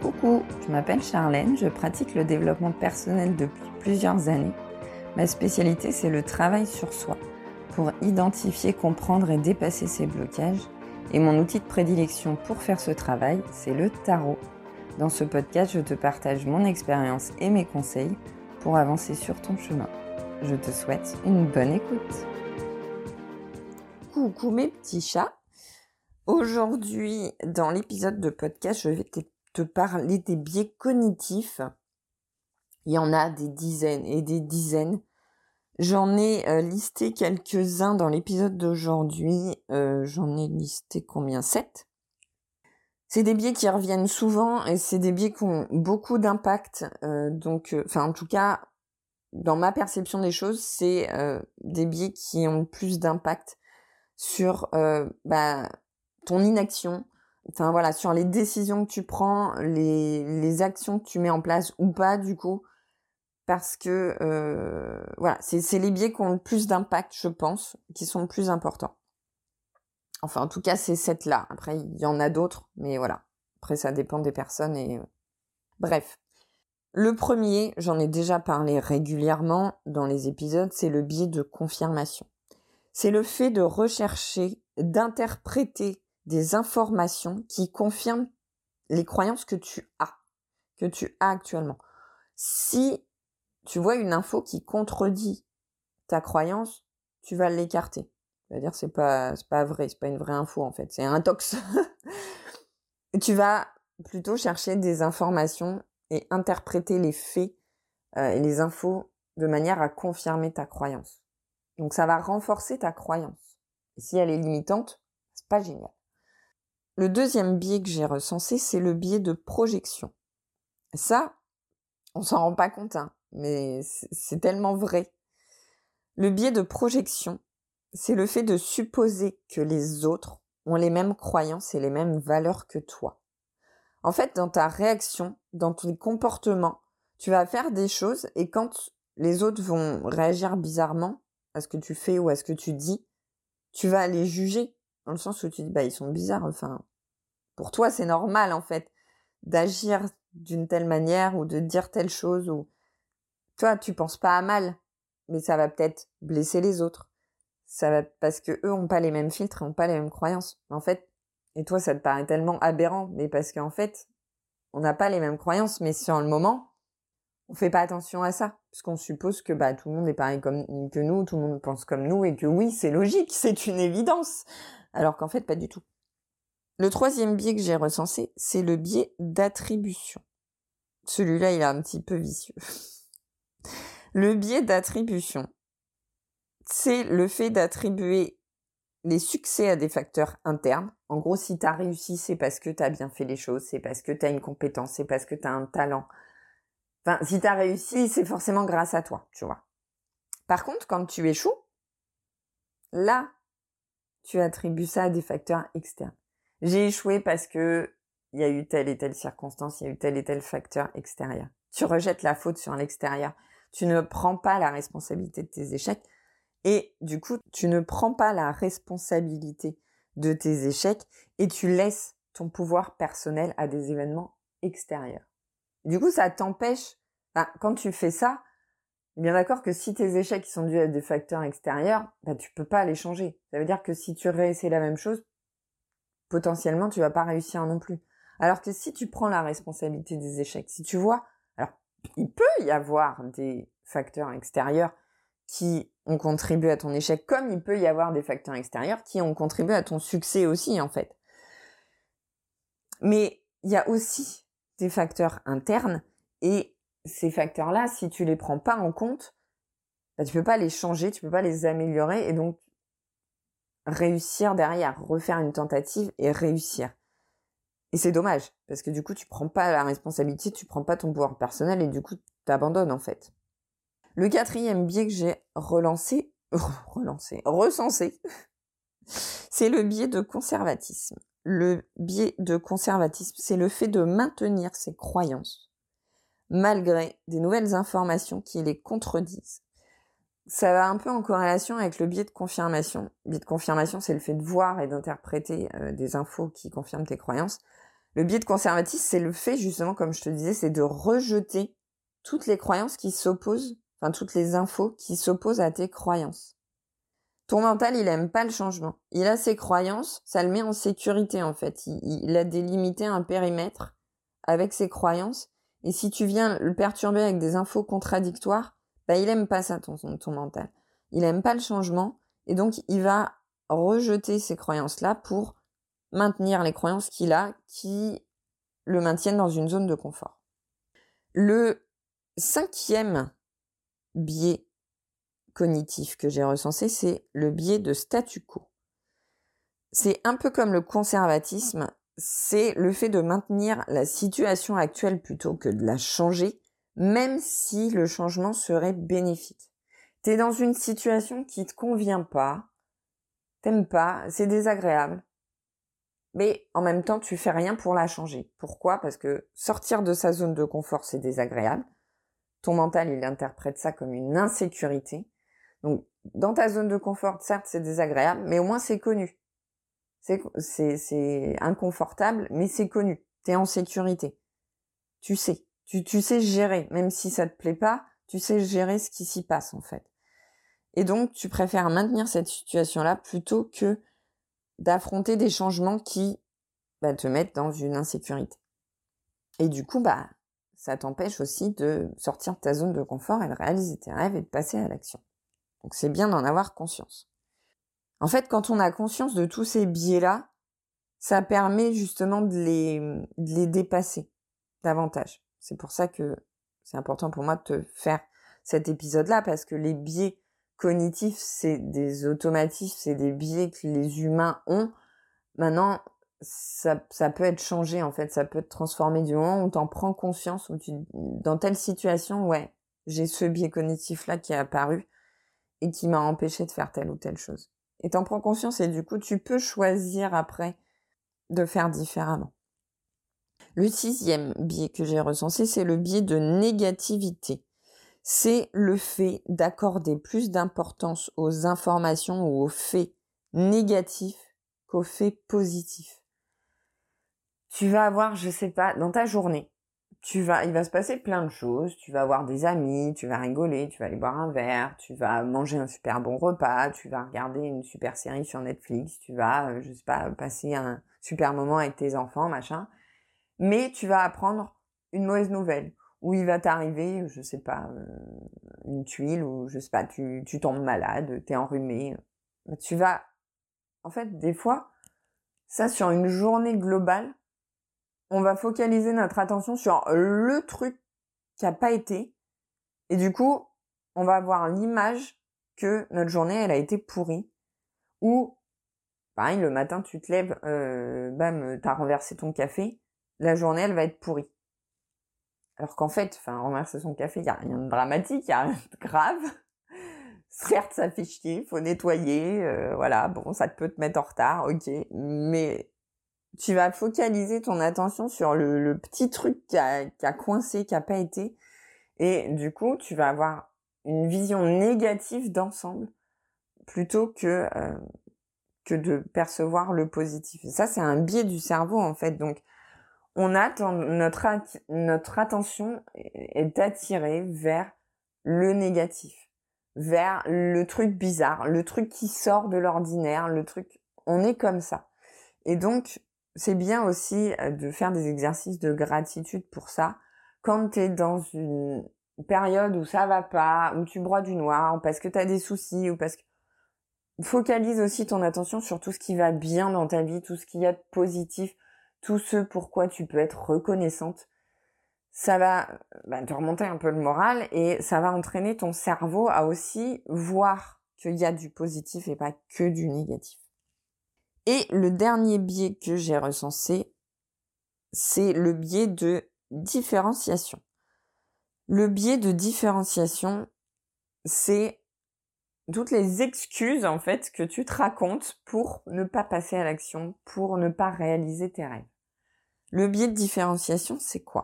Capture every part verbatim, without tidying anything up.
Coucou, je m'appelle Charlène, je pratique le développement personnel depuis plusieurs années. Ma spécialité, c'est le travail sur soi, pour identifier, comprendre et dépasser ses blocages. Et mon outil de prédilection pour faire ce travail, c'est le tarot. Dans ce podcast, je te partage mon expérience et mes conseils pour avancer sur ton chemin. Je te souhaite une bonne écoute. Coucou mes petits chats. Aujourd'hui, dans l'épisode de podcast, je vais te te parler des biais cognitifs. Il y en a des dizaines et des dizaines. J'en ai euh, listé quelques-uns dans l'épisode d'aujourd'hui. Euh, j'en ai listé combien? Sept. C'est des biais qui reviennent souvent et c'est des biais qui ont beaucoup d'impact. Euh, donc, enfin, euh, en tout cas, dans ma perception des choses, c'est euh, des biais qui ont plus d'impact sur euh, bah, ton inaction. Enfin voilà, sur les décisions que tu prends, les, les actions que tu mets en place ou pas du coup, parce que euh, voilà, c'est, c'est les biais qui ont le plus d'impact, je pense, qui sont le plus importants. Enfin, en tout cas, c'est cette là. Après, il y en a d'autres, mais voilà. Après, ça dépend des personnes et bref. Le premier, j'en ai déjà parlé régulièrement dans les épisodes, c'est le biais de confirmation. C'est le fait de rechercher, d'interpréter des informations qui confirment les croyances que tu as, que tu as actuellement. Si tu vois une info qui contredit ta croyance, tu vas l'écarter. C'est-à-dire c'est pas c'est pas vrai, c'est pas une vraie info en fait, c'est un tox. Tu vas plutôt chercher des informations et interpréter les faits euh, et les infos de manière à confirmer ta croyance. Donc ça va renforcer ta croyance. Et si elle est limitante, c'est pas génial. Le deuxième biais que j'ai recensé, c'est le biais de projection. Ça, on s'en rend pas compte, hein, mais c'est, c'est tellement vrai. Le biais de projection, c'est le fait de supposer que les autres ont les mêmes croyances et les mêmes valeurs que toi. En fait, dans ta réaction, dans ton comportement, tu vas faire des choses et quand les autres vont réagir bizarrement à ce que tu fais ou à ce que tu dis, tu vas les juger dans le sens où tu dis bah ils sont bizarres, enfin pour toi c'est normal en fait d'agir d'une telle manière ou de dire telle chose, ou toi tu penses pas à mal mais ça va peut-être blesser les autres, ça va parce que eux ont pas les mêmes filtres et ont pas les mêmes croyances en fait, et toi ça te paraît tellement aberrant mais parce qu'en fait on n'a pas les mêmes croyances, mais sur le moment on fait pas attention à ça, parce qu'on suppose que bah tout le monde est pareil comme que nous, tout le monde pense comme nous, et que oui, c'est logique, c'est une évidence, alors qu'en fait pas du tout. Le troisième biais que j'ai recensé, c'est le biais d'attribution. Celui-là, il est un petit peu vicieux. Le biais d'attribution, c'est le fait d'attribuer les succès à des facteurs internes. En gros, si t'as réussi, c'est parce que t'as bien fait les choses, c'est parce que t'as une compétence, c'est parce que t'as un talent. Enfin, si t'as réussi, c'est forcément grâce à toi, tu vois. Par contre, quand tu échoues, là, tu attribues ça à des facteurs externes. J'ai échoué parce que il y a eu telle et telle circonstance, il y a eu tel et tel facteur extérieur. Tu rejettes la faute sur l'extérieur. Tu ne prends pas la responsabilité de tes échecs et du coup, tu ne prends pas la responsabilité de tes échecs et tu laisses ton pouvoir personnel à des événements extérieurs. Du coup, ça t'empêche, enfin, quand tu fais ça, bien d'accord que si tes échecs sont dus à des facteurs extérieurs, bah, tu peux pas les changer. Ça veut dire que si tu réessais la même chose, potentiellement, tu vas pas réussir non plus. Alors que si tu prends la responsabilité des échecs, si tu vois, alors, il peut y avoir des facteurs extérieurs qui ont contribué à ton échec, comme il peut y avoir des facteurs extérieurs qui ont contribué à ton succès aussi, en fait. Mais il y a aussi des facteurs internes, et ces facteurs-là, si tu les prends pas en compte, bah, tu peux pas les changer, tu peux pas les améliorer, et donc réussir derrière, refaire une tentative et réussir. Et c'est dommage, parce que du coup, tu prends pas la responsabilité, tu prends pas ton pouvoir personnel, et du coup, t'abandonnes en fait. Le quatrième biais que j'ai relancé, relancé, recensé, c'est le biais de conservatisme. Le biais de conservatisme, c'est le fait de maintenir ses croyances, malgré des nouvelles informations qui les contredisent. Ça va un peu en corrélation avec le biais de confirmation. Le biais de confirmation, c'est le fait de voir et d'interpréter euh, des infos qui confirment tes croyances. Le biais de conservatisme, c'est le fait, justement, comme je te disais, c'est de rejeter toutes les croyances qui s'opposent, enfin toutes les infos qui s'opposent à tes croyances. Ton mental, il aime pas le changement. Il a ses croyances, ça le met en sécurité en fait. Il, il a délimité un périmètre avec ses croyances. Et si tu viens le perturber avec des infos contradictoires, bah il aime pas ça ton, ton mental. Il aime pas le changement et donc il va rejeter ces croyances-là pour maintenir les croyances qu'il a qui le maintiennent dans une zone de confort. Le cinquième biais cognitif que j'ai recensé, c'est le biais de statu quo. C'est un peu comme le conservatisme, c'est le fait de maintenir la situation actuelle plutôt que de la changer, même si le changement serait bénéfique. T'es dans une situation qui te convient pas, t'aimes pas, c'est désagréable, mais en même temps, tu fais rien pour la changer. Pourquoi ? Parce que sortir de sa zone de confort, c'est désagréable. Ton mental, il interprète ça comme une insécurité. Donc, dans ta zone de confort, certes, c'est désagréable, mais au moins, c'est connu. C'est, c'est, c'est inconfortable, mais c'est connu. T'es en sécurité. Tu sais. Tu, tu sais gérer. Même si ça te plaît pas, tu sais gérer ce qui s'y passe, en fait. Et donc, tu préfères maintenir cette situation-là plutôt que d'affronter des changements qui, bah, te mettent dans une insécurité. Et du coup, bah, ça t'empêche aussi de sortir de ta zone de confort et de réaliser tes rêves et de passer à l'action. Donc c'est bien d'en avoir conscience. En fait, quand on a conscience de tous ces biais-là, ça permet justement de les, de les dépasser davantage. C'est pour ça que c'est important pour moi de te faire cet épisode-là, parce que les biais cognitifs, c'est des automatismes, c'est des biais que les humains ont. Maintenant, ça, ça peut être changé, en fait, ça peut être transformé du moment où t'en prends conscience, où tu, dans telle situation, ouais, j'ai ce biais cognitif-là qui est apparu et qui m'a empêché de faire telle ou telle chose. Et t'en prends conscience et du coup, tu peux choisir après de faire différemment. Le sixième biais que j'ai recensé, c'est le biais de négativité. C'est le fait d'accorder plus d'importance aux informations ou aux faits négatifs qu'aux faits positifs. Tu vas avoir, je sais pas, dans ta journée, tu vas, il va se passer plein de choses. Tu vas avoir des amis, tu vas rigoler, tu vas aller boire un verre, tu vas manger un super bon repas, tu vas regarder une super série sur Netflix, tu vas, euh, je sais pas, passer un super moment avec tes enfants, machin. Mais tu vas apprendre une mauvaise nouvelle, où il va t'arriver, je sais pas, euh, une tuile, ou je sais pas, tu, tu tombes malade, t'es enrhumé. Tu vas, en fait, des fois, ça sur une journée globale, on va focaliser notre attention sur le truc qui a pas été. Et du coup, on va avoir l'image que notre journée, elle a été pourrie. Ou, pareil, le matin, tu te lèves, euh, bam, t'as renversé ton café. La journée, elle va être pourrie. Alors qu'en fait, enfin, renverser son café, il y a rien de dramatique, il y a rien de grave. Certes, ça fait chier, faut nettoyer, euh, voilà, bon, ça peut te mettre en retard, ok. Mais tu vas focaliser ton attention sur le, le petit truc qui a, qui a coincé, qui a pas été. Et du coup, tu vas avoir une vision négative d'ensemble plutôt que euh, que de percevoir le positif. Et ça, c'est un biais du cerveau, en fait. Donc, on a notre at- notre attention est attirée vers le négatif, vers le truc bizarre, le truc qui sort de l'ordinaire, le truc. On est comme ça. Et donc, c'est bien aussi de faire des exercices de gratitude pour ça. Quand t'es dans une période où ça va pas, où tu broies du noir, parce que t'as des soucis, ou parce que... Focalise aussi ton attention sur tout ce qui va bien dans ta vie, tout ce qu'il y a de positif, tout ce pourquoi tu peux être reconnaissante. Ça va bah, te remonter un peu le moral et ça va entraîner ton cerveau à aussi voir qu'il y a du positif et pas que du négatif. Et le dernier biais que j'ai recensé, c'est le biais de différenciation. Le biais de différenciation, c'est toutes les excuses, en fait, que tu te racontes pour ne pas passer à l'action, pour ne pas réaliser tes rêves. Le biais de différenciation, c'est quoi ?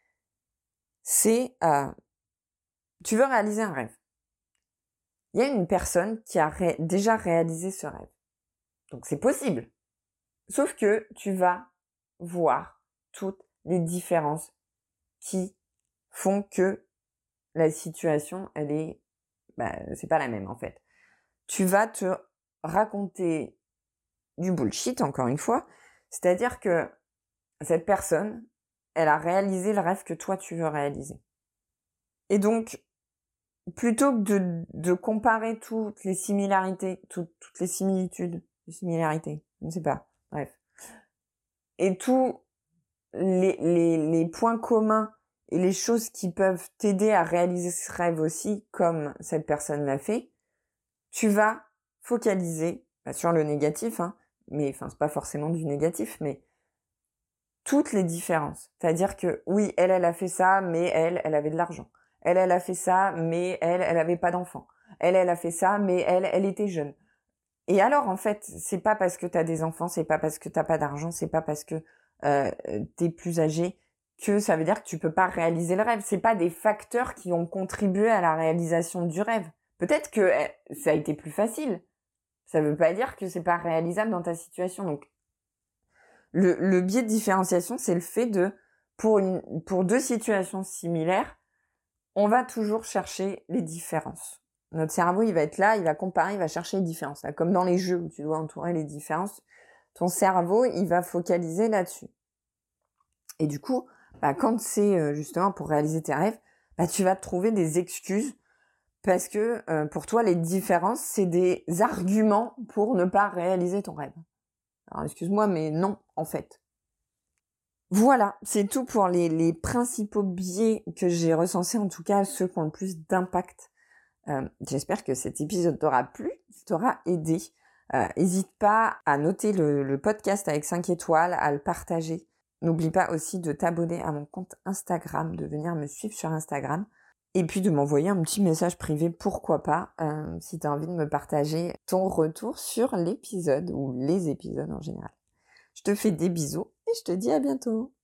C'est, euh, tu veux réaliser un rêve. Il y a une personne qui a ré- déjà réalisé ce rêve. Donc c'est possible. Sauf que tu vas voir toutes les différences qui font que la situation, elle est, bah, c'est pas la même en fait. Tu vas te raconter du bullshit, encore une fois, c'est-à-dire que cette personne, elle a réalisé le rêve que toi tu veux réaliser. Et donc, plutôt que de, de comparer toutes les similarités, tout, toutes les similitudes, les similarités, je ne sais pas, bref, et tous les, les, les points communs et les choses qui peuvent t'aider à réaliser ce rêve aussi, comme cette personne l'a fait, tu vas focaliser bah, sur le négatif, hein, mais enfin c'est pas forcément du négatif, mais toutes les différences. C'est-à-dire que oui, elle, elle a fait ça, mais elle, elle avait de l'argent. Elle, elle a fait ça, mais elle, elle avait pas d'enfant. Elle, elle a fait ça, mais elle, elle était jeune. Et alors, en fait, c'est pas parce que t'as des enfants, c'est pas parce que t'as pas d'argent, c'est pas parce que euh, t'es plus âgé que ça veut dire que tu peux pas réaliser le rêve. C'est pas des facteurs qui ont contribué à la réalisation du rêve. Peut-être que eh, ça a été plus facile. Ça veut pas dire que c'est pas réalisable dans ta situation. Donc, le, le biais de différenciation, c'est le fait de, pour une, pour deux situations similaires, on va toujours chercher les différences. Notre cerveau, il va être là, il va comparer, il va chercher les différences. Là, comme dans les jeux où tu dois entourer les différences, ton cerveau, il va focaliser là-dessus. Et du coup, bah, quand c'est euh, justement pour réaliser tes rêves, bah, tu vas te trouver des excuses parce que euh, pour toi, les différences, c'est des arguments pour ne pas réaliser ton rêve. Alors, excuse-moi, mais non, en fait. Voilà, c'est tout pour les, les principaux biais que j'ai recensés, en tout cas ceux qui ont le plus d'impact. Euh, j'espère que cet épisode t'aura plu, t'aura aidé. Euh, n'hésite pas à noter le, le podcast avec cinq étoiles, à le partager. N'oublie pas aussi de t'abonner à mon compte Instagram, de venir me suivre sur Instagram. Et puis de m'envoyer un petit message privé, pourquoi pas, euh, si tu as envie de me partager ton retour sur l'épisode ou les épisodes en général. Je te fais des bisous et je te dis à bientôt.